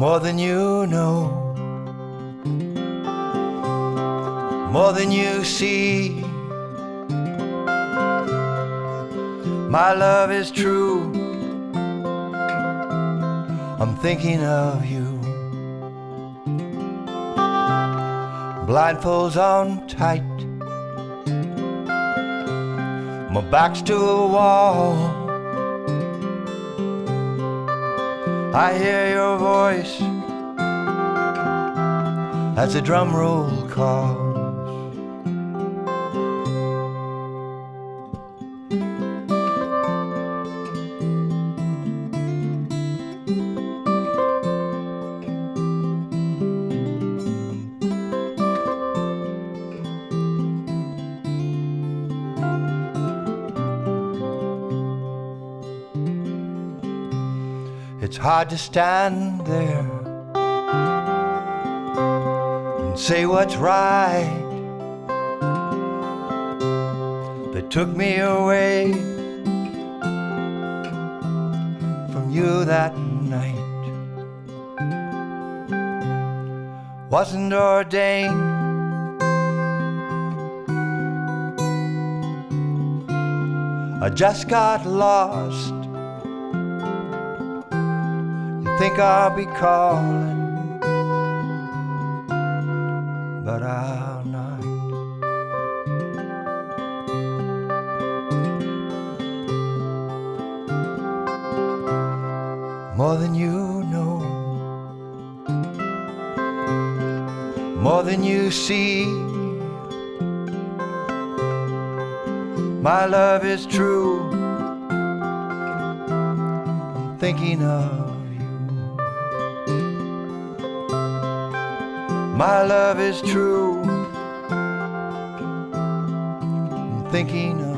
more than you know, more than you see. My love is true, I'm thinking of you. Blindfolds on tight, my back's to a wall. I hear your voice as the drum roll calls. It's hard to stand there and say what's right. They took me away from you that night. Wasn't ordained, I just got lost. Think I'll be calling, but I'll not. More than you know, more than you see. My love is true, I'm thinking of. My love is true, I'm thinking of